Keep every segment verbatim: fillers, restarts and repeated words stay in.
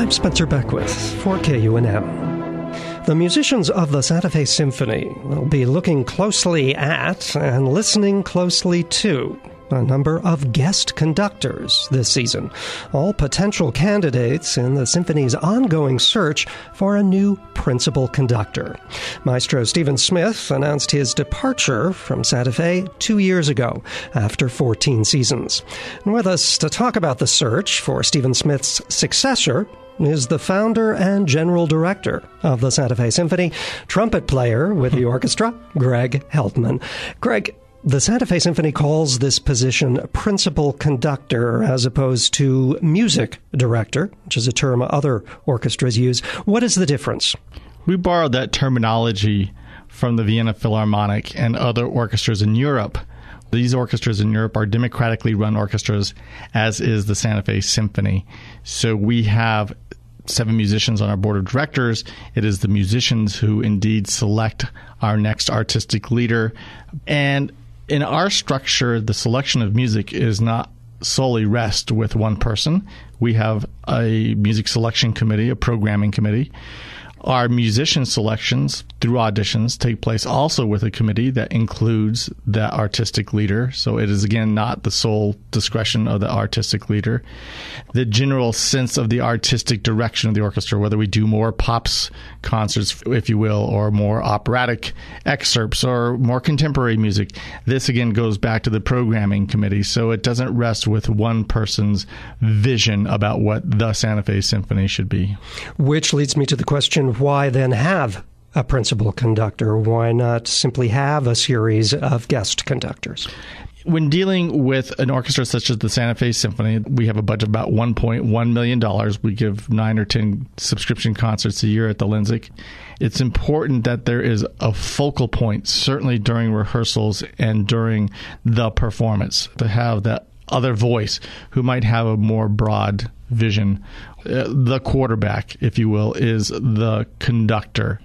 I'm Spencer Beckwith for K U N M. The musicians of the Santa Fe Symphony will be looking closely at and listening closely to a number of guest conductors this season, all potential candidates in the symphony's ongoing search for a new principal conductor. Maestro Stephen Smith announced his departure from Santa Fe two years ago after fourteen seasons. And with us to talk about the search for Stephen Smith's successor is the founder and general director of the Santa Fe Symphony, trumpet player with the orchestra, Greg Heltman. Greg, the Santa Fe Symphony calls this position principal conductor as opposed to music director, which is a term other orchestras use. What is the difference? We borrowed that terminology from the Vienna Philharmonic and other orchestras in Europe. These orchestras in Europe are democratically run orchestras, as is the Santa Fe Symphony. So we have seven musicians on our board of directors. It is the musicians who indeed select our next artistic leader. And in our structure, the selection of music is not solely rest with one person. We have a music selection committee, a programming committee. Our musician selections through auditions take place also with a committee that includes the artistic leader. So it is, again, not the sole discretion of the artistic leader. The general sense of the artistic direction of the orchestra, whether we do more pops concerts, if you will, or more operatic excerpts or more contemporary music, this, again, goes back to the programming committee. So it doesn't rest with one person's vision about what the Santa Fe Symphony should be. Which leads me to the question, why then have a principal conductor? Why not simply have a series of guest conductors? When dealing with an orchestra such as the Santa Fe Symphony, we have a budget of about one point one million dollars. We give nine or ten subscription concerts a year at the Lindsay. It's important that there is a focal point, certainly during rehearsals and during the performance, to have that other voice who might have a more broad vision. Uh, the quarterback, if you will, is the conductor.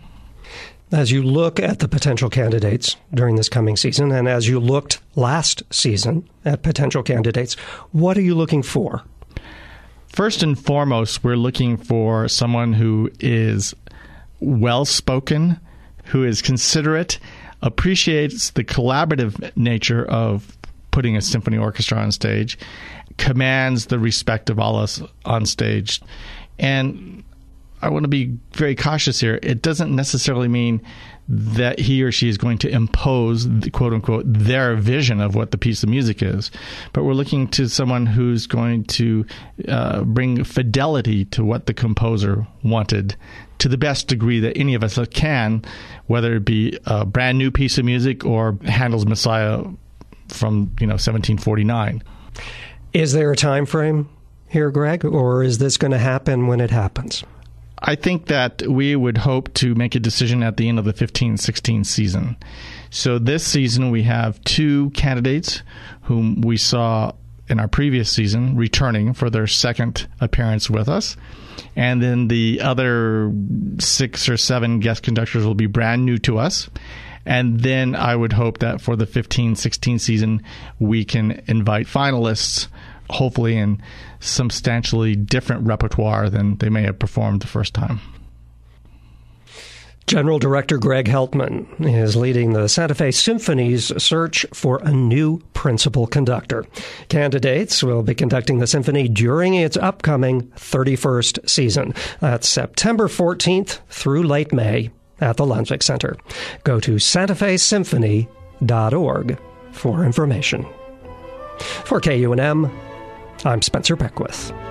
As you look at the potential candidates during this coming season, and as you looked last season at potential candidates, what are you looking for? First and foremost, we're looking for someone who is well-spoken, who is considerate, appreciates the collaborative nature of putting a symphony orchestra on stage, commands the respect of all us on stage. And I want to be very cautious here. It doesn't necessarily mean that he or she is going to impose, the, quote unquote, their vision of what the piece of music is. But we're looking to someone who's going to uh, bring fidelity to what the composer wanted to the best degree that any of us can, whether it be a brand new piece of music or Handel's Messiah from, you know, seventeen forty-nine. Is there a time frame here, Greg, or is this going to happen when it happens? I think that we would hope to make a decision at the end of the fifteen sixteen season. So this season we have two candidates whom we saw in our previous season returning for their second appearance with us. And then the other six or seven guest conductors will be brand new to us. And then I would hope that for the fifteen sixteen season, we can invite finalists, hopefully in substantially different repertoire than they may have performed the first time. General Director Greg Heltman is leading the Santa Fe Symphony's search for a new principal conductor. Candidates will be conducting the symphony during its upcoming thirty-first season. That's September fourteenth through late May at the Landsvik Center. Go to santa fe symphony dot org for information. For K U N M, I'm Spencer Beckwith.